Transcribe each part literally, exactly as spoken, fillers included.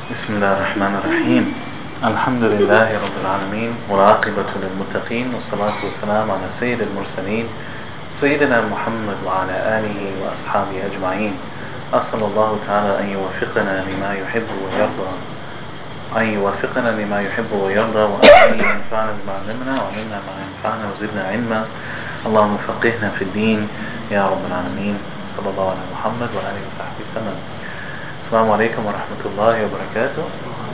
بسم الله الرحمن الرحيم. الحمد لله رب العالمين والعاقبة للمتقين والصلاة والسلام على سيد المرسلين سيدنا محمد وعلى آله وأصحابه أجمعين. أسأل الله تعالى أن يوفقنا لما يحب ويرضى أن يوفقنا لما يحب ويرضى وأن ينفعنا بما علمنا وعلمنا ما ينفعنا وزدنا علما. اللهم فقهنا في الدين يا رب العالمين. صلى الله على محمد وعلى آله وصحبه وسلم. Assalamu alaikum wa rahmatullahi wa barakatuh.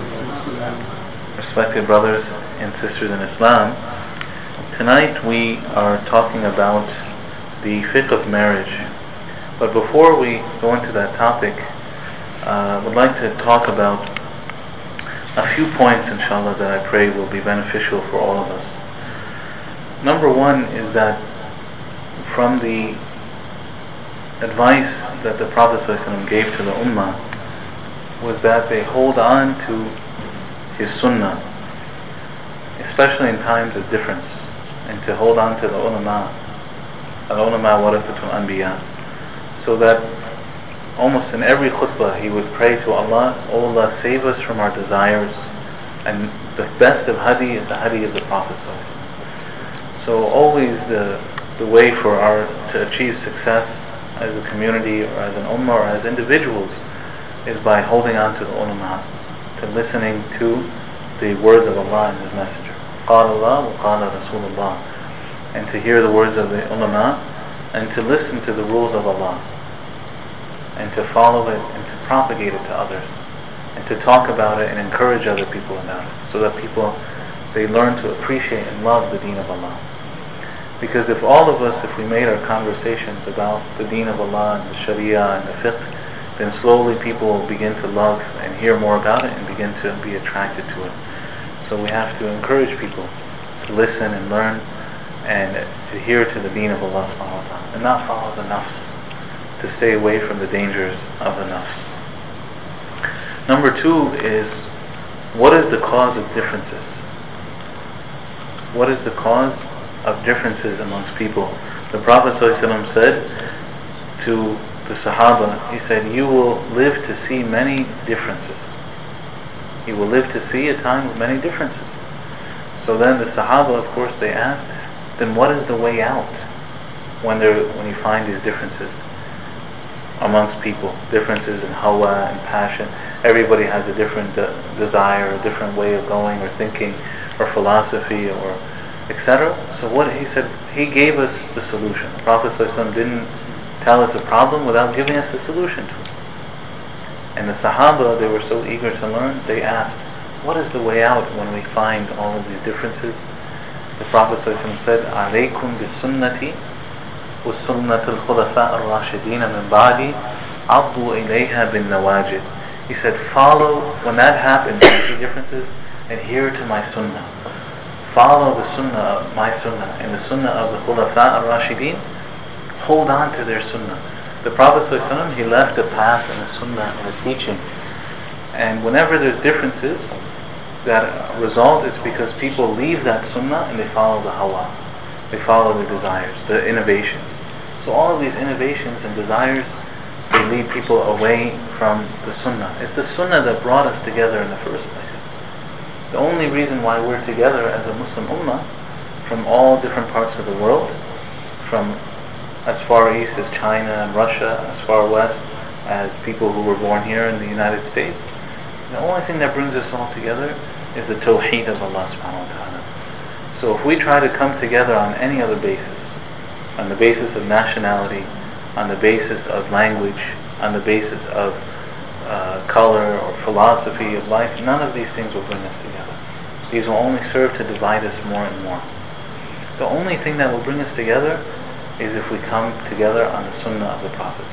Respected brothers and sisters in Islam, tonight we are talking about the fiqh of marriage. But before we go into that topic, uh, I would like to talk about a few points, inshallah, that I pray will be beneficial for all of us. Number one is that from the advice that the Prophet ﷺ gave to the Ummah was that they hold on to his sunnah, especially in times of difference, and to hold on to the ulama, al-ulama warathatul anbiya, so that almost in every khutbah he would pray to Allah, "O Allah, save us from our desires," and the best of hadi is the hadi of the Prophet. So always the the way for our to achieve success as a community or as an ummah or as individuals is by holding on to the ulama, to listening to the words of Allah and His Messenger. قال الله وقال رسول الله, and to hear the words of the ulama and to listen to the rules of Allah and to follow it and to propagate it to others and to talk about it and encourage other people about it, so that people, they learn to appreciate and love the deen of Allah. Because if all of us, if we made our conversations about the deen of Allah and the sharia and the fiqh, then slowly people will begin to love and hear more about it and begin to be attracted to it. So we have to encourage people to listen and learn and adhere to the deen of Allah subhanahu wa ta'ala, and not follow the nafs, to stay away from the dangers of the nafs. Number two is, what is the cause of differences? What is the cause of differences amongst people? The Prophet ﷺ said to the Sahaba, he said, "You will live to see many differences. You will live to see a time of many differences." So then the Sahaba, of course, they asked, then what is the way out when there when you find these differences amongst people? Differences in hawa and passion. Everybody has a different de- desire, a different way of going or thinking or philosophy or et cetera. So what he said, he gave us the solution. The Prophet ﷺ didn't tell us a problem without giving us a solution to it. And the Sahaba, they were so eager to learn, they asked, what is the way out when we find all of these differences? The Prophet ﷺ said, "Alaykum bi-sunnati wa sunnat al-khulafa ar-rashidin min ba'di, abdu ilayha bin-nawajid." He said, follow, when that happens, you see differences, adhere to my sunnah. Follow the sunnah of my sunnah and the sunnah of the khulafa ar-rashidin. Hold on to their sunnah. The Prophet ﷺ, he left a path and a sunnah and a teaching. And whenever there's differences, that result is because people leave that sunnah and they follow the hawa. They follow their desires, the innovations. So all of these innovations and desires, they lead people away from the sunnah. It's the sunnah that brought us together in the first place. The only reason why we're together as a Muslim ummah from all different parts of the world, from as far east as China and Russia, as far west as people who were born here in the United States, the only thing that brings us all together is the tawheed of Allah subhanahu wa ta'ala. So if we try to come together on any other basis, on the basis of nationality, on the basis of language, on the basis of uh, color or philosophy of life, none of these things will bring us together. These will only serve to divide us more and more. The only thing that will bring us together is if we come together on the sunnah of the Prophet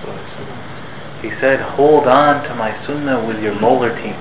ﷺ. He said, hold on to my sunnah with your molar teeth.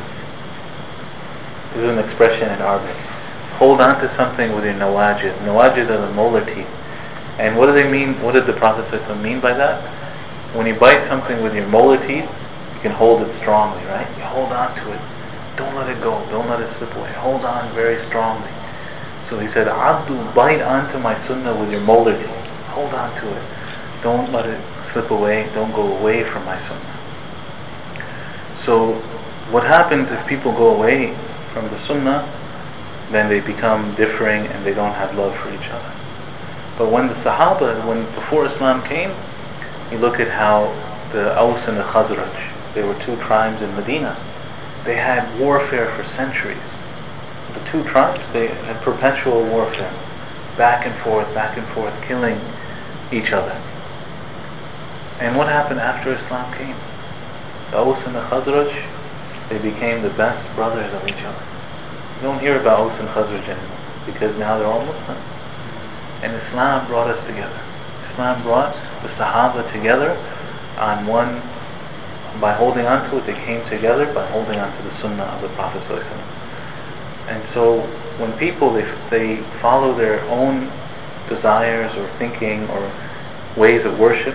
This is an expression in Arabic. Hold on to something with your nawajid. Nawajid are the molar teeth. And what do they mean? What did the Prophet ﷺ mean by that? When you bite something with your molar teeth, you can hold it strongly, right? You hold on to it. Don't let it go. Don't let it slip away. Hold on very strongly. So he said, Abdu, bite onto my sunnah with your molar teeth. Hold on to it. Don't let it slip away. Don't go away from my sunnah. So what happens if people go away from the Sunnah? Then they become differing and they don't have love for each other. But when the Sahaba, when before Islam came, you look at how the Aus and the Khazraj, they were two tribes in Medina. They had warfare for centuries. The two tribes, they had perpetual warfare, back and forth, back and forth, killing each other. And what happened after Islam came? The Aus and the Khazraj, they became the best brothers of each other. You don't hear about Aus and Khazraj anymore, because now they're all Muslims. And Islam brought us together. Islam brought the Sahaba together on one, by holding on to it. They came together by holding on to the Sunnah of the Prophet ﷺ. And so when people, they, they follow their own desires or thinking or ways of worship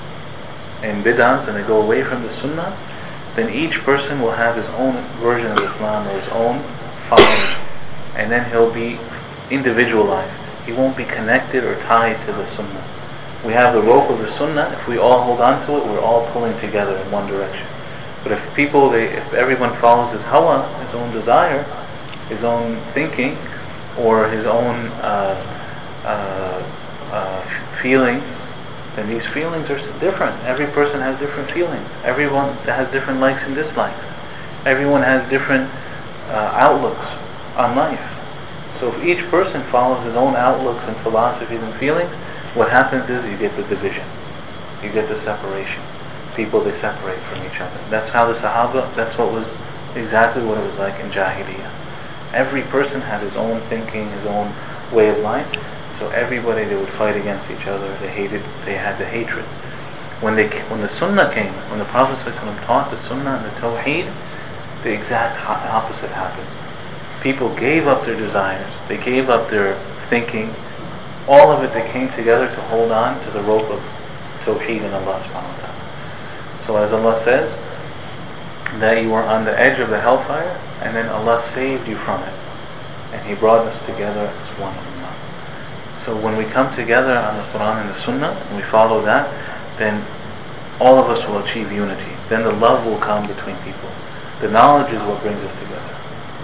and bid'ahs, and they go away from the Sunnah, then each person will have his own version of Islam or his own following, and then he'll be individualized. He won't be connected or tied to the Sunnah. We have the rope of the Sunnah. If we all hold on to it, we're all pulling together in one direction. But if people, they, if everyone follows his hawa, his own desire, his own thinking, or his own uh, uh, uh, feelings, then these feelings are different. Every person has different feelings. Everyone has different likes and dislikes. Everyone has different uh, outlooks on life. So if each person follows his own outlooks and philosophies and feelings, what happens is you get the division. You get the separation. People, they separate from each other. That's how the Sahaba, that's what was exactly what it was like in Jahiliyyah. Every person had his own thinking, his own way of life. So everybody, they would fight against each other. They hated, they had the hatred. When they, when the Sunnah came, when the Prophet ﷺ taught the Sunnah and the Tawheed, the exact opposite happened. People gave up their desires. They gave up their thinking. All of it, they came together to hold on to the rope of Tawheed and Allah subhanahu wa ta'ala. So as Allah says, that you were on the edge of the hellfire, and then Allah saved you from it. And He brought us together as one ummah. So when we come together on the Quran and the Sunnah, and we follow that, then all of us will achieve unity. Then the love will come between people. The knowledge is what brings us together.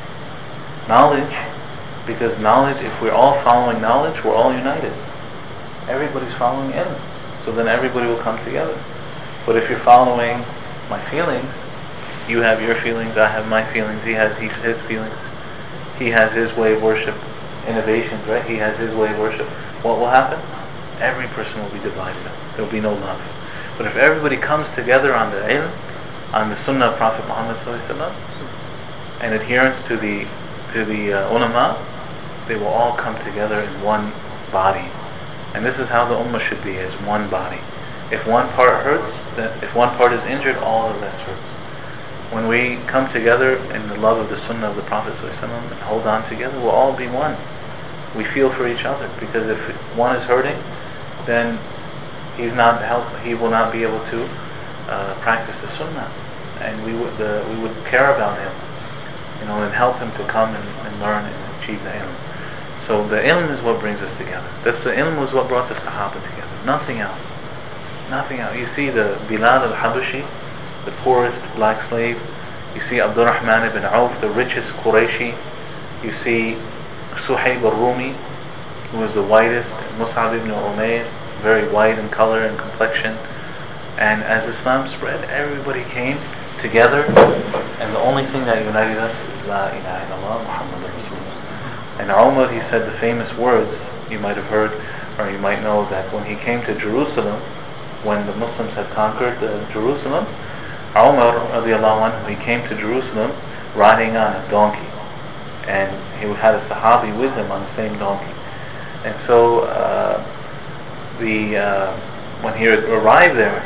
Knowledge, because knowledge, if we're all following knowledge, we're all united. Everybody's following ilm. So then everybody will come together. But if you're following my feelings, you have your feelings, I have my feelings, he has his feelings, he has his way of worship, innovations, right? He has his way of worship. What will happen? Every person will be divided up. There will be no love. But if everybody comes together on the ilm, on the Sunnah of Prophet Muhammad sallallahu alaihi wasallam, and adherence to the to the uh, ulama, they will all come together in one body. And this is how the ummah should be, as one body. If one part hurts, then if one part is injured, all the rest hurts. When we come together in the love of the Sunnah of the Prophet ﷺ and hold on together, we'll all be one. We feel for each other, because if one is hurting, then he's not help. He will not be able to uh, practice the Sunnah, and we would uh, we would care about him, you know, and help him to come and, and learn and achieve the ilm. So the ilm is what brings us together. That's the ilm was what brought the Sahaba together. Nothing else. Nothing else. You see the Bilal al-Habashi, the poorest black slave. You see Abdurrahman ibn Auf, the richest Qurayshi. You see Suhaib al-Rumi, who was the whitest. Mus'ab ibn Umayr, very white in color and complexion. And as Islam spread, everybody came together, and the only thing that united us is La ilaha illallah Muhammad Rasulullah. And Umar, he said the famous words, you might have heard, or you might know, that when he came to Jerusalem, when the Muslims had conquered uh, Jerusalem, Umar radiallahu anhu, he came to Jerusalem riding on a donkey, and he had a Sahabi with him on the same donkey. And so uh, the uh, when he arrived there,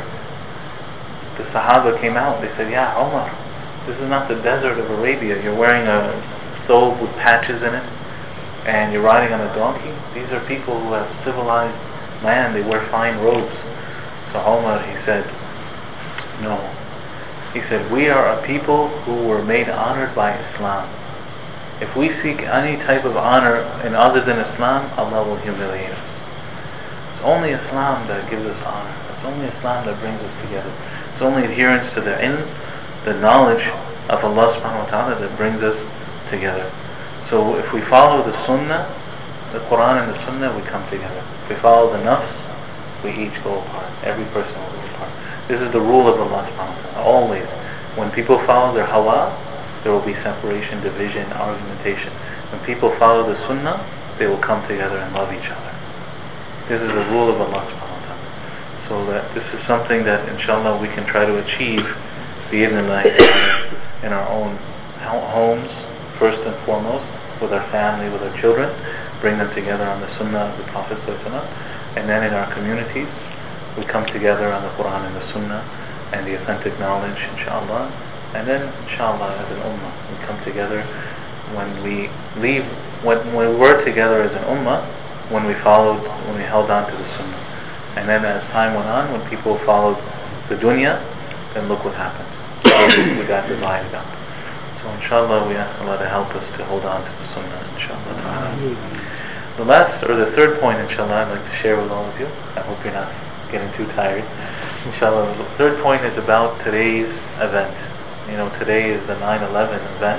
the Sahaba came out. They said, "Yeah, Umar, this is not the desert of Arabia. You're wearing a thobe with patches in it, and you're riding on a donkey. These are people who have civilized land. They wear fine robes." So Umar, he said, "No." He said, "We are a people who were made honored by Islam. If we seek any type of honor in other than Islam, Allah will humiliate us. It's only Islam that gives us honor. It's only Islam that brings us together. It's only adherence to the ilm, the knowledge of Allah subhanahu wa ta'ala that brings us together. So if we follow the sunnah, the Quran and the sunnah, we come together. If we follow the nafs, we each go apart. Every person will go apart. This is the rule of Allah subhanahu wa ta'ala. Always. When people follow their hawa, there will be separation, division, argumentation. When people follow the sunnah, they will come together and love each other. This is the rule of Allah subhanahu wa ta'ala. So that this is something that inshallah we can try to achieve bi-idhnillah in our own homes, first and foremost, with our family, with our children, bring them together on the sunnah of the Prophet ﷺ, and then in our communities we come together on the Quran and the sunnah and the authentic knowledge, inshallah, and then inshallah as an ummah we come together when we leave, when, when we were together as an ummah, when we followed, when we held on to the sunnah, and then as time went on, when people followed the dunya, then look what happened. we, we got divided up. So inshallah we ask Allah to help us to hold on to the sunnah, inshallah. The last, or the third point, inshallah, I'd like to share with all of you. I hope you're not getting too tired. Inshallah, the third point is about today's event. You know, today is the nine eleven event.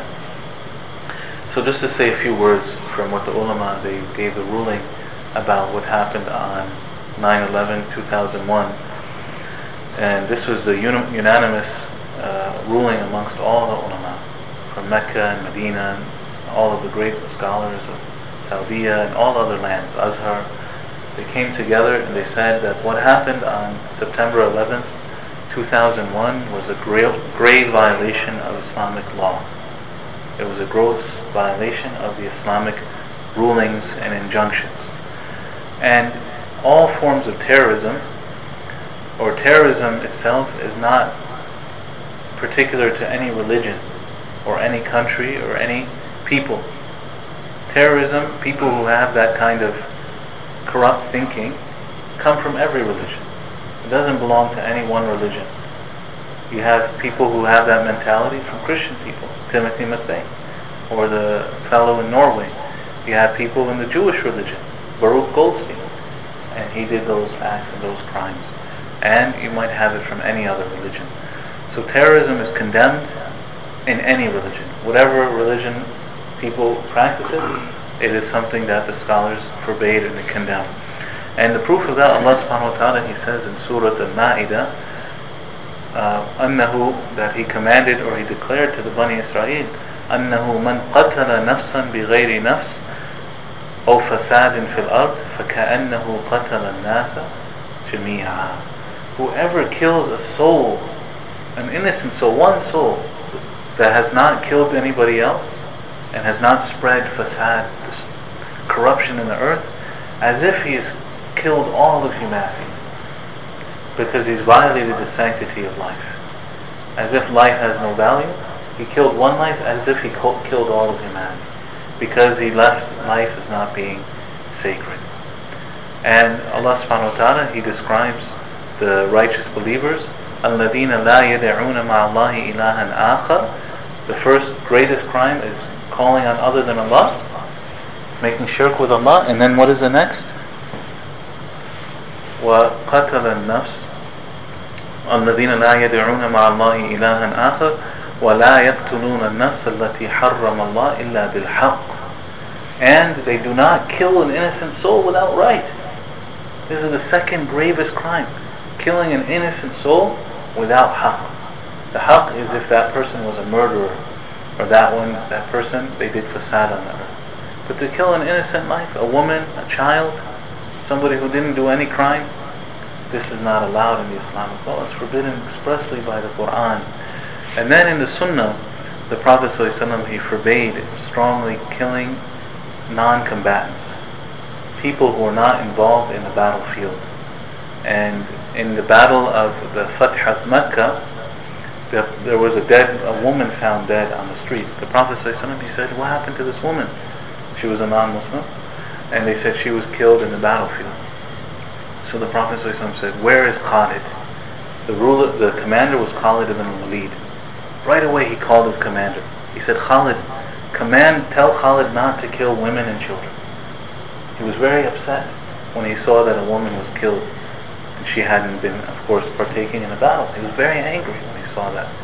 So just to say a few words from what the ulama, they gave the ruling about what happened on nine eleven two thousand one. And this was the uni- unanimous uh, ruling amongst all the ulama, from Mecca and Medina, and all of the great scholars of Saudi and all other lands, Azhar. They came together and they said that what happened on September eleventh two thousand one was a grave, grave violation of Islamic law. It was a gross violation of the Islamic rulings and injunctions. And all forms of terrorism, or terrorism itself, is not particular to any religion or any country or any people. Terrorism, people who have that kind of corrupt thinking, come from every religion. It doesn't belong to any one religion. You have people who have that mentality from Christian people, Timothy McVeigh, or the fellow in Norway. You have people in the Jewish religion, Baruch Goldstein, and he did those acts and those crimes. And you might have it from any other religion. So terrorism is condemned in any religion. Whatever religion people practice it, it is something that the scholars forbade and they condemned. And the proof of that, Allah subhanahu wa ta'ala, He says in Surah Al-Ma'idah, uh, أنه, that He commanded or He declared to the Bani Israel, أنه من قتل نفسا بغير نفس أو فساد في الأرض فكأنه قتل الناس جميعا. Whoever kills a soul, an innocent soul, one soul, that has not killed anybody else, and has not spread fasad, corruption in the earth, as if he's killed all of humanity, because he's violated the sanctity of life. As if life has no value, he killed one life as if he killed all of humanity, because he left life as not being sacred. And Allah subhanahu wa ta'ala, He describes the righteous believers, الَّذِينَ لَا يَدْعُونَ مَعَ اللَّهِ إِلَهًا آخَرَ. The first greatest crime is calling on other than Allah, making shirk with Allah. And then what is the next? وَقَتَلَ النَّفْسِ الَّذِينَ لَا يَدْعُونَ مَعَ اللَّهِ إِلَهًا آخَرَ وَلَا يَقْتُلُونَ النَّفْسَ الَّتِي حَرَّمَ اللَّهُ إِلَّا بِالْحَقِّ. And they do not kill an innocent soul without right. This is the second gravest crime, killing an innocent soul without haqq. The haqq is if that person was a murderer, or that one, that person, they did fasad on the earth. But to kill an innocent life, a woman, a child, somebody who didn't do any crime, this is not allowed in the Islamic law. It's forbidden expressly by the Quran. And then in the Sunnah, the Prophet ﷺ, he forbade strongly killing non-combatants, people who are not involved in the battlefield. And in the battle of the Fath of Mecca, there was a dead, a woman found dead on the street. The Prophet ﷺ, he said, what happened to this woman? She was a non-Muslim, and they said she was killed in the battlefield. So the Prophet ﷺ said, where is Khalid? The ruler, the commander was Khalid ibn al-Walid. Right away he called his commander. He said, Khalid, command, tell Khalid not to kill women and children. He was very upset when he saw that a woman was killed, and she hadn't been, of course, partaking in a battle. He was very angry when he saw that.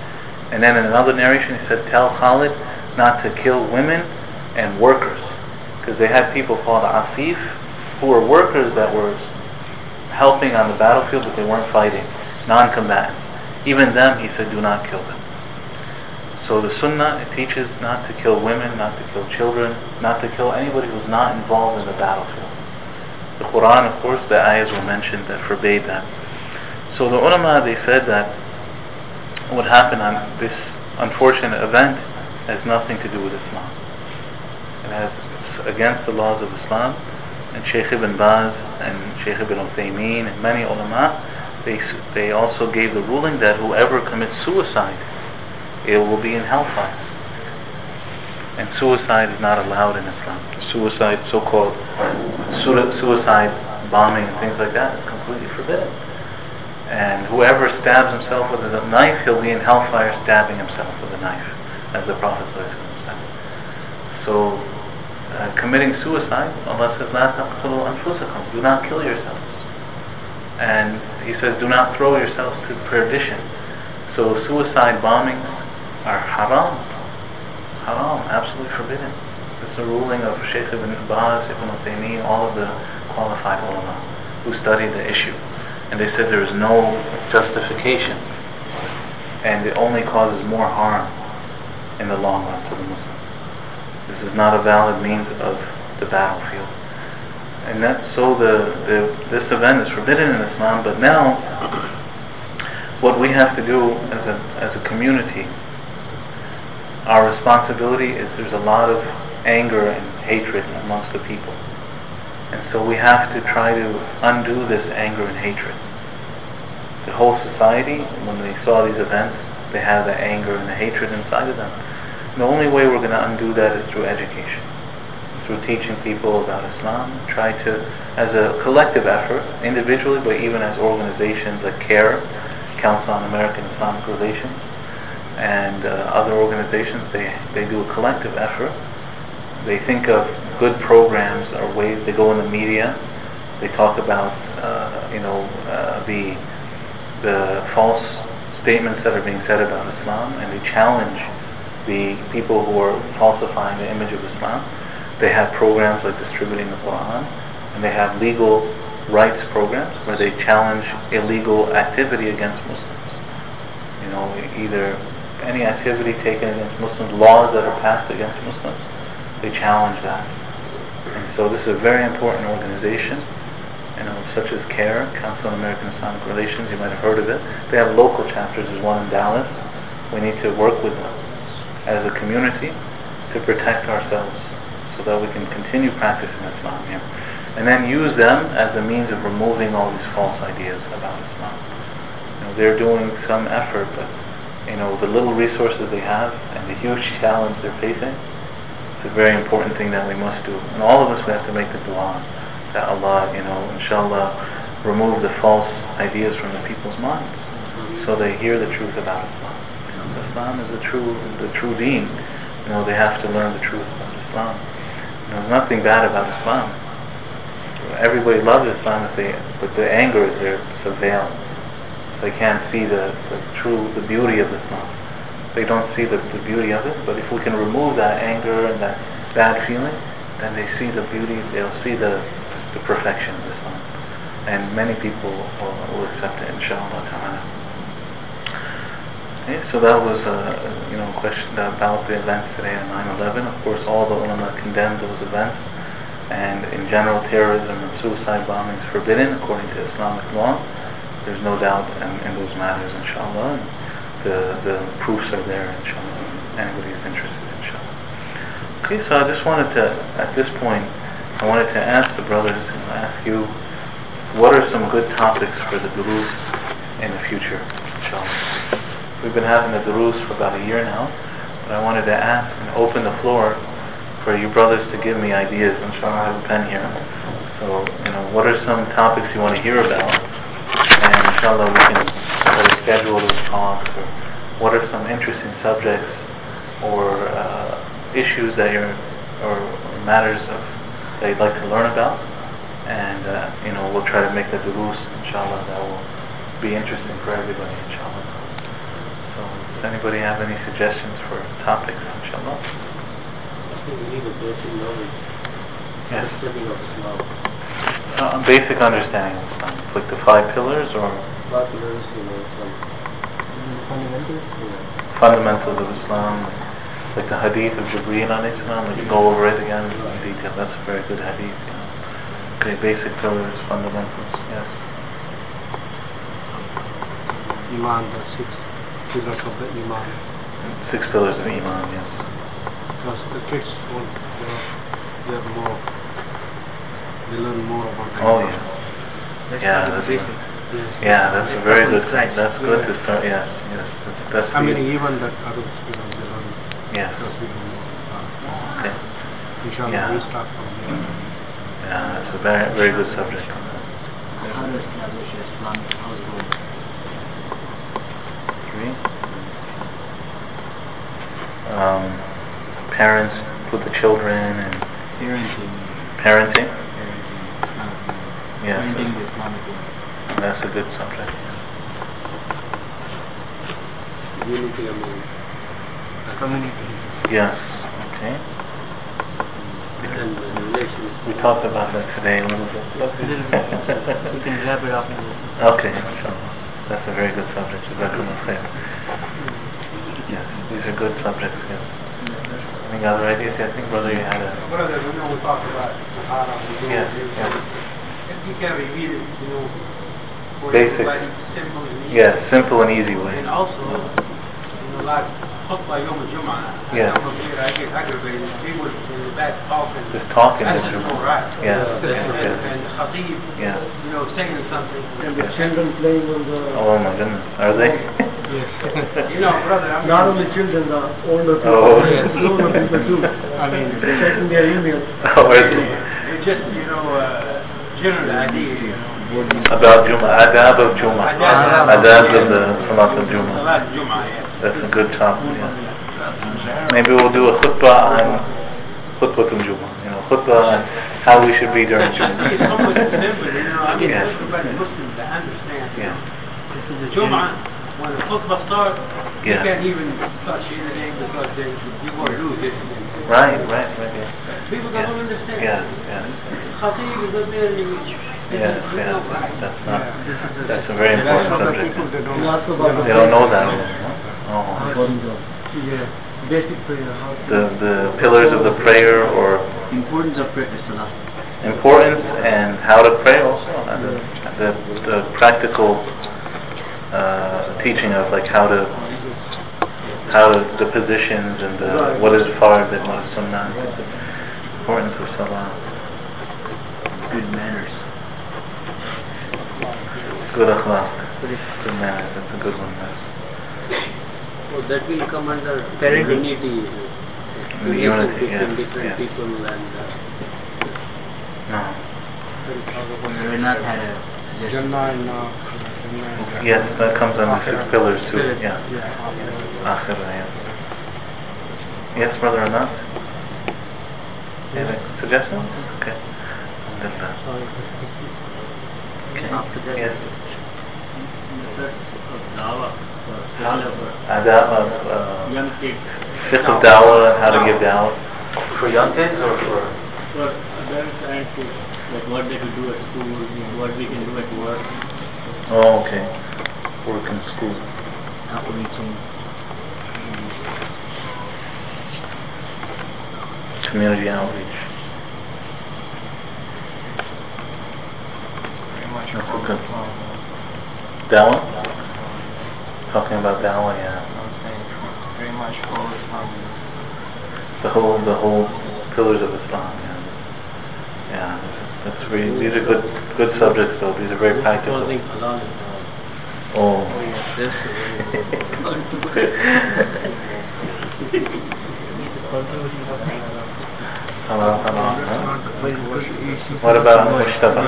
And then in another narration he said, tell Khalid not to kill women and workers, because they had people called Asif who were workers that were helping on the battlefield, but they weren't fighting, non-combatants. Even them, he said, do not kill them. So the Sunnah, it teaches not to kill women, not to kill children, not to kill anybody who's not involved in the battlefield. The Quran, of course, the ayahs were mentioned that forbade that. So the ulama, they said that what happened on this unfortunate event has nothing to do with Islam. It has, it's against the laws of Islam. And Shaykh Ibn Baz and Shaykh Ibn Uthaymeen and many ulama, they, they also gave the ruling that whoever commits suicide, it will be in hellfire. And suicide is not allowed in Islam. Suicide, so-called suicide bombing and things like that, is completely forbidden. And whoever stabs himself with a knife, he'll be in hellfire stabbing himself with a knife, as the Prophet said. So, uh, committing suicide, Allah says, "La taqtulu anfusakum," do not kill yourselves. And He says, do not throw yourselves to perdition. So, suicide bombings are haram, haram, absolutely forbidden. It's a ruling of Shaykh Ibn Baz, Ibn Uthaymeen, all of the qualified ulama who studied the issue. And they said there is no justification, and it only causes more harm in the long run to the Muslim. This is not a valid means of the battlefield. And that, so the, the this event is forbidden in Islam, but now what we have to do as a, as a community, our responsibility is there's a lot of anger and hatred amongst the people. And so we have to try to undo this anger and hatred. The whole society, when they saw these events, they have the anger and the hatred inside of them. The only way we're going to undo that is through education, through teaching people about Islam. Try to, as a collective effort, individually, but even as organizations like CARE, Council on American Islamic Relations, and uh, other organizations, they, they do a collective effort. They think of good programs or ways. They go in the media. They talk about, uh, you know, uh, the the false statements that are being said about Islam, and they challenge the people who are falsifying the image of Islam. They have programs like distributing the Quran, and they have legal rights programs where they challenge illegal activity against Muslims. You know, either any activity taken against Muslims, laws that are passed against Muslims, they challenge that. And so this is a very important organization, you know, such as CARE, Council on American Islamic Relations. You might have heard of it. They have local chapters. There's one in Dallas. We need to work with them as a community to protect ourselves so that we can continue practicing Islam here. And then use them as a means of removing all these false ideas about Islam. You know, they're doing some effort, but you know, the little resources they have and the huge challenge they're facing, it's a very important thing that we must do. And all of us, we have to make the dua that Allah, you know, inshallah, remove the false ideas from the people's minds so they hear the truth about Islam. You know, Islam is the true, the true deen. You know, they have to learn the truth about Islam. You know, there's nothing bad about Islam. Everybody loves Islam, if they, but the anger is there, it's a veil. They can't see the, the true, the beauty of Islam. They don't see the, the beauty of it, but if we can remove that anger and that bad feeling, then they see the beauty, they'll see the, the perfection of Islam. And many people will, will accept it, inshallah ta'ala. Okay, so that was a you know, question about the events today on nine eleven. Of course, all the ulama condemned those events. And in general, terrorism and suicide bombing is forbidden according to Islamic law. There's no doubt in, in those matters, inshallah. And the, the proofs are there, inshallah. Anybody who's interested, inshallah. Okay, so I just wanted to, at this point, I wanted to ask the brothers, and ask you, what are some good topics for the durus in the future, inshallah? We've been having the durus for about a year now, but I wanted to ask and open the floor for you brothers to give me ideas. Inshallah, I have a pen here. So, you know, what are some topics you want to hear about? And inshallah, we can try to schedule those talks. Or what are some interesting subjects or uh, issues that you're, or, or matters of, that you'd like to learn about? And, uh, you know, we'll try to make the durus, inshallah, that will be interesting for everybody, inshallah. So, Does anybody have any suggestions for topics, inshallah? I think we need a basic knowledge. Yes. Understanding of Islam. Uh, basic understanding of Islam. Like the five pillars or? Five pillars, you know, some fundamentals. Yeah. Fundamentals of Islam. Like the hadith of Jibreel alayhi salam. Like you go over it again in detail. That's a very good hadith. You know. Okay, basic pillars, fundamentals. Yes. Iman, the six pillars of the Iman. Six pillars of Iman, yes. Because the kids want, you know, they have more, they learn more about the Oh, Iman. yeah. That's Yeah, the that's basic. a, Yes. yeah, that's a very good thing. Christ. That's good Yeah. to start, yes, yes. That's, that's I mean, the, even that others, you know, they learn. yes. Because we don't know. Uh, Okay. inshallah, Yeah. we start from there. Yeah, that's a very, very good subject. How to establish an Islamic household? Three. Um, parents with the children and Parenting. parenting. Parenting. Islamic. Yes, Parenting the Islamic way. that's a good subject. Unity among the community. Yes. Okay. And the relations. We talked about that today a little bit. We can wrap it up in this. Okay, inshallah. That's a very good subject. Jazakumullah khair. Yes, these are good subjects. Yes. Any other ideas? I think, brother, you had a. Brother, we know we talked about Sahara. Yes. Yes. If you can repeat it, you know, for Basic. everybody, simple and easy. Yes, simple and easy way. And also, you know, like khutbah Yom al-Jum'ah. Yes. Some of it I get aggravated. People in the back talking. Just talking. That's is- just not right. Yes. And, Yes. and, and the khatib, Yes. you know, saying something. And the Yes. children playing on the... Oh my goodness. Are they? Yes. You know, brother, I mean, Not only children, the older people, Oh. the older people too. I mean, Checking their emails. Oh, are they? it's just, you know, uh, general idea, you know. About Juma, adab of Juma, Adab. adab of the Salat of Juma. Salat Jum'ah, yes. That's a good topic. Yeah. Maybe we'll do a khutbah on khutbah of Juma. You know, khutbah on how we should be during It's Juma. somewhat simple, you know. I mean, Yes. everybody Muslims that understand. Yeah. This is the Jum'ah. When the khutbah starts, you Yeah. can't even touch anything because they, you're going to lose it. Right, right, right. Yeah. People Yeah. don't understand. Yeah, yeah. Khatib is a merely Yes, yes. That's not. That's a very That's important other subject. people that don't, We ask about They don't know that. Oh. Yeah, basic prayer. How to The the pillars of the prayer or Importance of prayer is salah. importance and how to pray also. And the, the the practical uh, teaching of like how to how to the positions and the, what is fard and what is sunnah. The importance of salah. Good manners. Good akhlaq. Good manners. That's a good one. Yes. so that will come under Parenting. unity. The unity, Between yes, different yes. people and uh, No. We have not had a suggestion. Jannah and uh, Jannah and, uh, Yes, that comes under six pillars too. Spirit. Yeah. Yeah. Akhirah, yes. Yes, brother or not? Any suggestions? Okay. Alhamdulillah. Okay. After that, Yes. methods of dawah for all of our Adab of uh, young kids, fiqh of dawah and how to give dawah. For young kids or for? for adults and kids, like what they could do at school, what we can do at work, Oh, okay. Work in school. outreaching. Community outreach. That's a good. Dawah? Talking about dawah, yeah. Very much focused on The whole, the whole pillars of Islam. Yeah, yeah. That's, that's very. These are good, good subjects, though. These are very practical. Causing halal and haram. Oh. Oh yes, that's the Halal, halal, huh? What about Mustafa?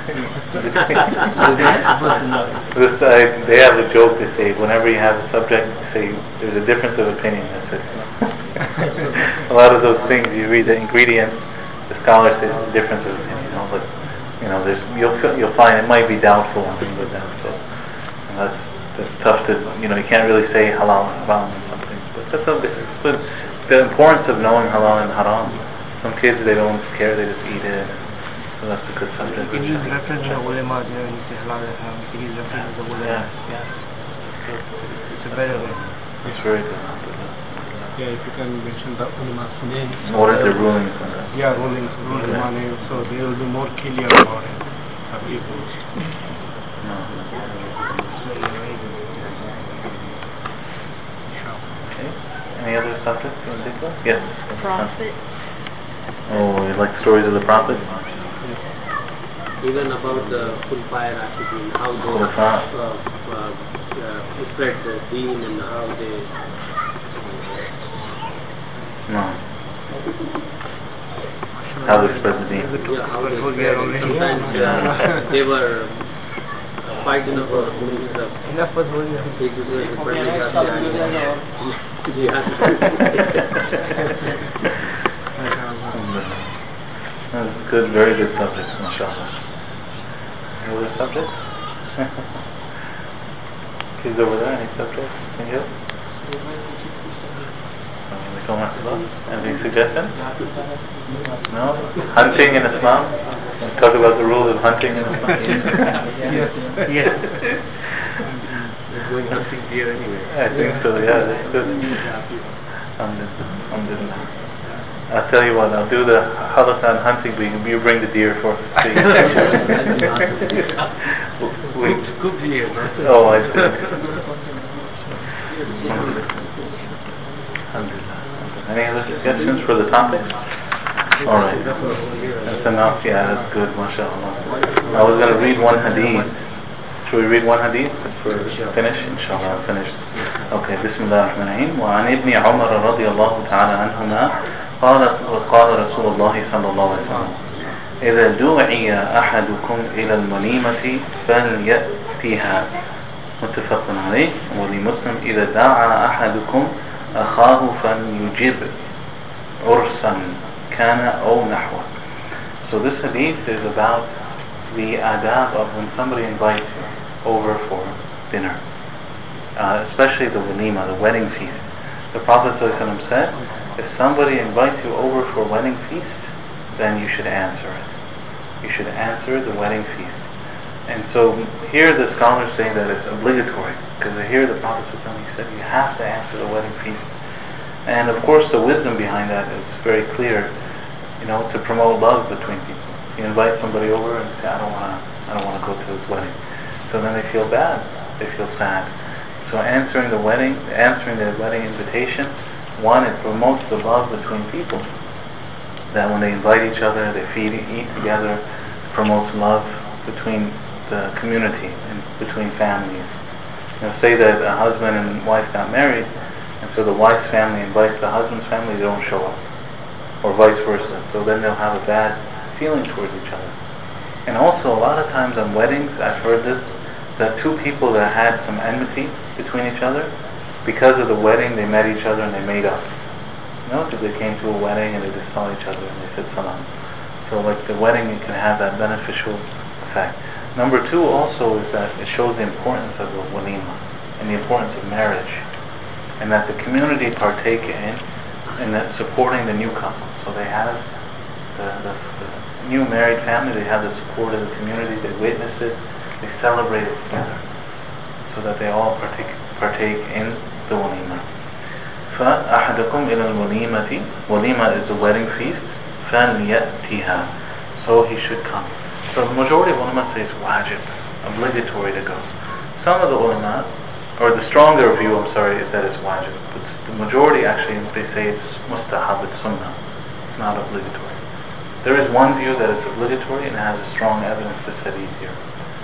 This, I, they have a joke to say, whenever you have a subject, say there's a difference of opinion. That's it. A lot of those things, you read the ingredients, the scholar says there's a difference of opinion. You know, but you know, there's you'll you'll find it might be doubtful and things like that. So, and that's that's tough to, you know, you can't really say halal and haram and something. But that's a, but the importance of knowing halal and haram. Some kids, they don't care, they just eat it. So that's a good subject. You can use reference to ulama, you know, you say halal and haram. You can use reference to ulama. Yeah, yeah. It's a better way. It's very good. Yeah, if you can mention the ulama's names. What is the rulings on that? Yeah, rulings, ulama names, so they will be more clear about it for people. No. Okay. Any other subjects in particular? Yes. Prophet. Oh, you like stories of the Prophet? Even about the Khulafai Rashidin, how they Khulafa. uh, uh, uh, spread the deen and how they. No. How they spread the deen? Yeah, how they spread it. Sometimes uh, they were uh, fighting over stuff. Enough was holding up. एक दूसरे से पढ़ने जाते हैं जी हाँ That's good, very good subject, mashallah. Any other subjects? Kids over there, any subjects? Any help? Anything suggestion? No? Hunting in Islam? Let's talk about the rules of hunting in Islam. Yes. Yes. We're going hunting deer anyway. I think so, yeah, that's good. Alhamdulillah. Alhamdulillah. I'll tell you what, I'll do the halakha on hunting, but you bring the deer for us. Wait. Cooked deer. Oh, I see. Alhamdulillah. Any other suggestions for the topic? Alright. That's enough, yeah, that's good, mashallah. I was going to read one hadith. Should we read one hadith for finish? Inshallah, I'll finish. Okay, Bismillah ar-Rahman ar-Rahim. وعن ابن عمر رضي الله تعالى عنهما قال وقال رسول الله صلى الله عليه وسلم إذا دعي أحدكم إلى الوليمة فليأتها متفق عليه ولمسلم إذا دعا أحدكم أخاه فليجب عرسا كان أو نحوه. So this hadith is about the adab of when somebody invites you over for dinner, uh, especially the walima, the wedding feast. The Prophet ﷺ said, if somebody invites you over for a wedding feast, then you should answer it. You should answer the wedding feast. And so here the scholars say that it's obligatory, because here the Prophet ﷺ, he said you have to answer the wedding feast. And of course the wisdom behind that is very clear, you know, to promote love between people. You invite somebody over and say, I don't want to I don't want to go to his wedding. So then they feel bad, they feel sad. So answering the wedding, answering the wedding invitation, one, it promotes the love between people. That when they invite each other, they feed, eat together, promotes love between the community and between families. You know, say that a husband and wife got married, and so the wife's family invites the husband's family, they don't show up, or vice versa. So then they'll have a bad feeling towards each other. And also, a lot of times on weddings, I've heard this, that two people that had some enmity between each other, because of the wedding, they met each other and they made up. You know, because they came to a wedding and they just saw each other and they said salam. So, like the wedding, it can have that beneficial effect. Number two also is that it shows the importance of the walima and the importance of marriage, and that the community partake in, in that supporting the new couple. So they have the, the, the new married family, they have the support of the community, they witness it, they celebrate it together, so that they all partake, partake in the walima. فَأَحَدَكُمْ إِلَى الْوَلِيمَةِ Walima is the wedding feast. فَلْيَأْتِهَا So he should come. So the majority of ulama say it's wajib, obligatory to go. Some of the ulama, or the stronger view, I'm sorry, is that it's wajib. But the majority actually, they say it's mustahab, it's sunnah. It's not obligatory. There is one view that it's obligatory and it has a strong evidence to say easier.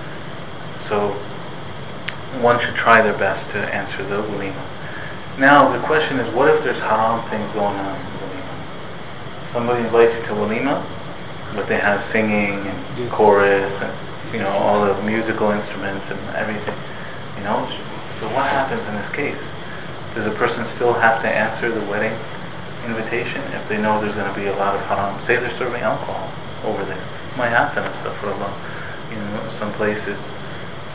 So one should try their best to answer the walima. Now the question is, what if there's haram things going on in walima? Somebody invites you to walima, but they have singing and chorus and, you know, all the musical instruments and everything. You know, so what happens in this case? Does a person still have to answer the wedding invitation if they know there's going to be a lot of haram? Say they're serving alcohol over there. It might happen and stuff for Allah. You know, some places.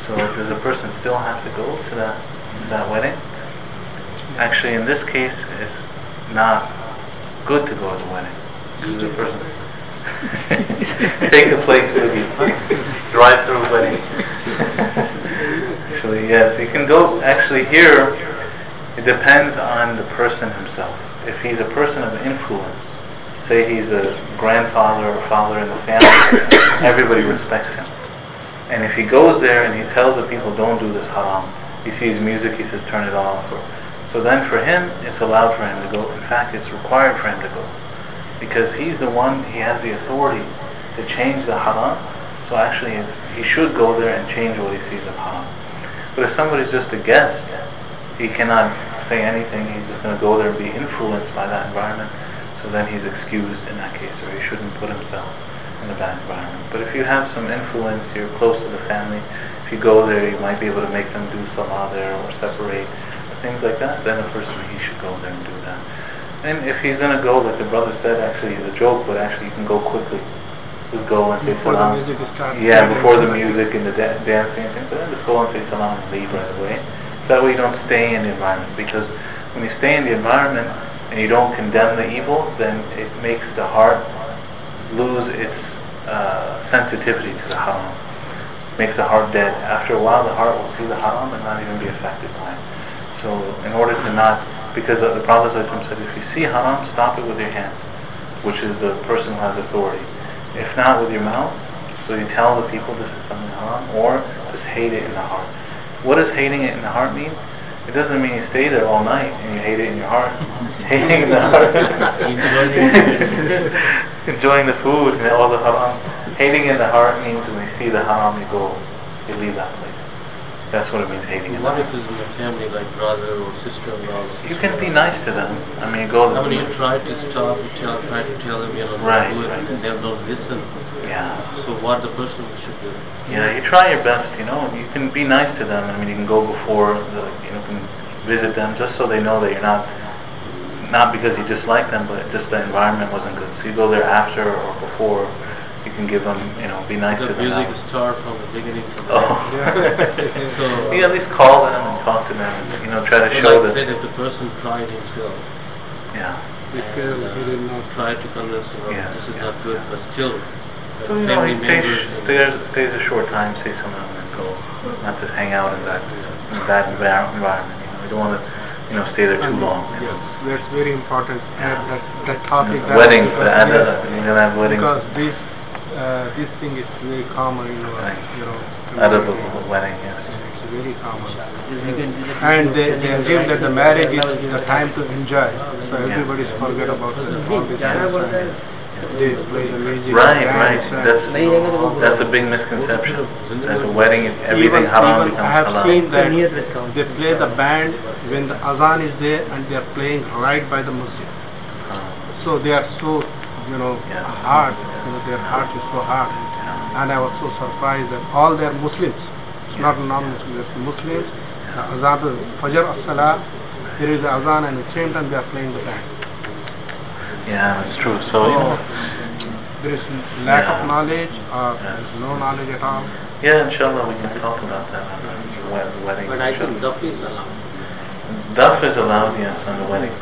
So does a person still have to go to that to that wedding? Actually, in this case, it's not good to go to the wedding. Because the person take the place with you, drive through wedding. Actually, yes, you can go. Actually, here it depends on the person himself. If he's a person of influence, say he's a grandfather or father in the family, everybody respects him. And if he goes there and he tells the people, don't do this haram, he sees music, he says turn it off. Or, so then for him, it's allowed for him to go. In fact, it's required for him to go. Because he's the one, he has the authority to change the haram. So actually, it's, he should go there and change what he sees of haram. But if somebody's just a guest, he cannot say anything, he's just going to go there and be influenced by that environment. So then he's excused in that case, or he shouldn't put himself in a bad environment. But if you have some influence, you're close to the family, if you go there, you might be able to make them do salah there or separate, things like that, then a person, he should go there and do that. And if he's going to go, like the brother said, actually it's a joke, but actually you can go quickly. Just go and say before salam. The music starts. Yeah, before the music and the da- dancing and things like that, just go and say salam and leave right away. So that way you don't stay in the environment. Because when you stay in the environment and you don't condemn the evil, then it makes the heart lose its uh, sensitivity to the haram. Makes the heart dead. After a while, the heart will see the haram and not even be affected by it. So in order to not, because the Prophet said, if you see haram, stop it with your hands, which is the person who has authority. If not, with your mouth, so you tell the people this is something haram, or just hate it in the heart. What does hating it in the heart mean? It doesn't mean you stay there all night and you hate it in your heart. Hating in the heart. Enjoying the food and all the haram. Hating in the heart means when you see the haram, you go, you leave that place. That's what it means, hating in the What heart. if it's in the family, like brother or sister-in-law? You can be nice to them. I mean, you go. I mean, you try to stop, you tell, try to tell them, you know, Right, do it, right. and they don't listen. Yeah. So what the person should do? Yeah, you try your best, you know. You can be nice to them. I mean, you can go before, the, you know, can visit them just so they know that you're not, not because you dislike them, but just the environment wasn't good. So you go there after or before. You can give them, you know, be nice The to them. music Now. start from the beginning. To the Oh. end. So, you at least call them and talk to them, and, you know, try to so show like that. say that the person tried himself. Yeah. He failed, he did not. Try to convince them, Yeah, this is yeah, not good, yeah. but still, So, you know, family he stays, members. and- stays, stays a short time, say something, and go. Not just hang out in that, in that envir- environment. You know, you don't want to, you know, stay there too And long. Yes, that's very important. And that, that topic. The that- weddings, because, the, yes, uh, you're gonna have weddings. because this, uh, this thing is very common in our, Right. you know, Out of the community. wedding, yes. It's very common. You can- you can- And they, they assume that the marriage is the time to enjoy. So Yeah. everybody's forget about the, all these things. and They play the music. Right, right. dance, and That's all that's a that. big misconception. At the wedding, everything Even, haram even becomes I have halal. seen that they play the band when the azan is there and they are playing right by the masjid. Uh, So they are so, you know, Yeah. hard. You know, their heart is so hard. And I was so surprised that all they are Muslims. It's not non-Muslims, it's Muslims. The azan, Fajr as-Salah, there is the azan and at the same time they are playing the band. yeah, that's true. So, you know, There is lack Yeah. of knowledge or Yeah. there is no knowledge at all. yeah, inshallah, we can talk about that on the wed- wedding. But I think duff is allowed. Duff is allowed, yes, on the weddings.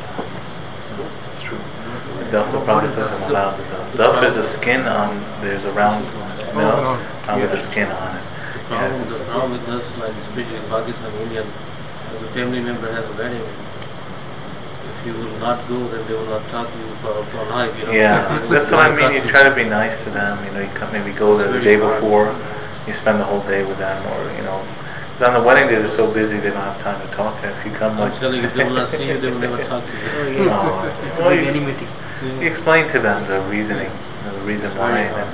It's true. Duff, the Prophet says I'm allowed the duff. Duff is the skin on, there's a round mill Oh, uh, with yes. the skin on it. The problem, Yeah. the problem with us, like especially in Pakistan, Indian, if a family member has a wedding, if you will not go, then they will not talk to you for, for life, you know. Yeah, They will that's what I not mean. talk You to try to be nice to them. You know, you come, maybe go there the day before. You spend the whole day with them, or you know, 'cause on the wedding day they're so busy they don't have time to talk to you. If you come I'm like, telling you, they will not see you, they will never talk to you. no, well, you, you explain to them the reasoning, you know, the reason why. And then,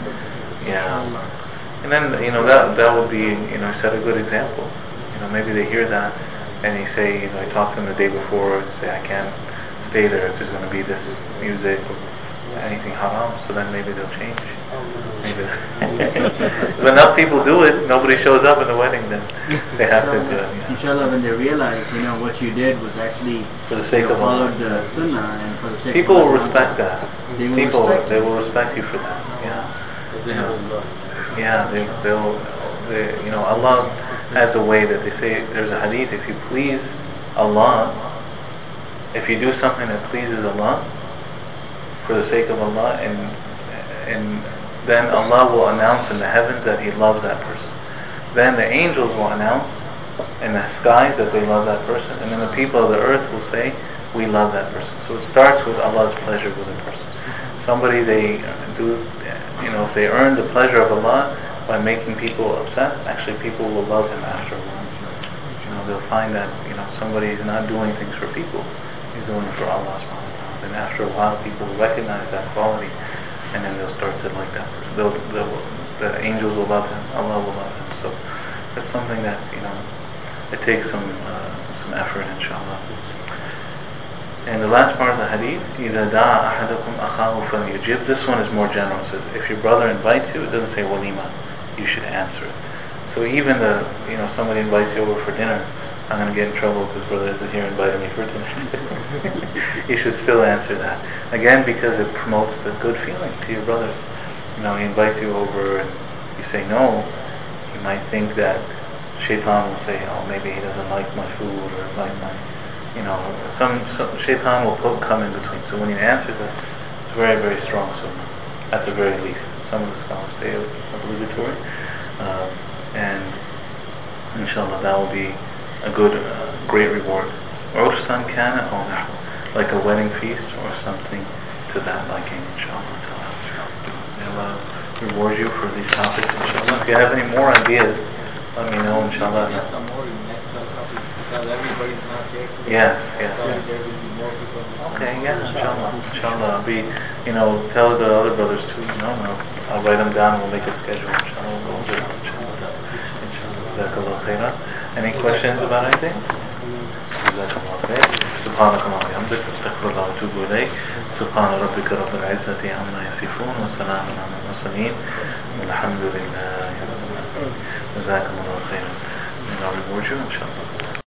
yeah, and then you know that that would be you know set a good example. You know, maybe they hear that and you say you know you talk to them the day before and say I can't stay there if there's going to be this music or anything haram, so then maybe they'll change. Maybe. If enough people do it, nobody shows up in the wedding, then they have to do it. Yeah. Inshallah, when they realize, you know, what you did was actually For the sake you know, of Allah. followed the sunnah and for the sake People of will Allah. respect that. They will People, respect they it. will respect you for that. Yeah. They have a lot. Yeah, they, they'll the, you know, Allah has a way that they say, there's a hadith, if you please Allah, if you do something that pleases Allah, for the sake of Allah, and, and then Allah will announce in the heavens that He loves that person. Then the angels will announce in the skies that they love that person, and then the people of the earth will say, we love that person. So it starts with Allah's pleasure with a person. Somebody, they do, you know, if they earn the pleasure of Allah by making people upset, actually people will love him after a while. You know, they'll find that, you know, somebody is not doing things for people, he's doing it for Allah subhanahu wa ta'ala. And after a while people will recognize that quality, and then they'll start to like that person. They'll, they'll, the angels will love him, Allah will love him. So that's something that, you know, it takes some uh, some effort, inshallah. And the last part of the hadith, إِذَا دَعَ أَحَدَكُمْ أَخَاهُ فَلْيُجِبْ. This one is more general. It says, if your brother invites you, it doesn't say walima, you should answer it. So even the, you know, somebody invites you over for dinner, I'm going to get in trouble because brother isn't here inviting me for dinner. You should still answer that. Again, because it promotes the good feeling to your brothers. You know, he invites you over and you say no, you might think that Shaitan will say, oh, maybe he doesn't like my food or like my, you know, some, some Shaitan will put, come in between. So when he answers it, it's very, very strong sunnah, at the very least. Some of the scholars say it's obligatory. Um, and inshallah that will be a good, uh, great reward. Ursan kana aw nahu, like a wedding feast or something to that liking, inshallah. May Allah reward you for these topics, inshallah. If you have any more ideas, let me know, inshallah. Yes, some more in next topic, because everybody's not here today. Yes, yes. So there will be more people. Okay, yeah, inshallah. Inshallah. I'll be, you know, tell the other brothers too, you know, I'll, I'll write them down, we'll make a schedule, inshallah. We'll do it, inshallah. Inshallah. Jazakallah khairan. Any questions about anything? Jazakallah khair. سبحانك اللهم وبحمدك استغفر الله واتوب اليك سبحان ربك رب العزة عما يصفون وسلام على المرسلين والحمد لله رب العالمين. جزاكم الله خيرا. May Allah reward you, inshallah.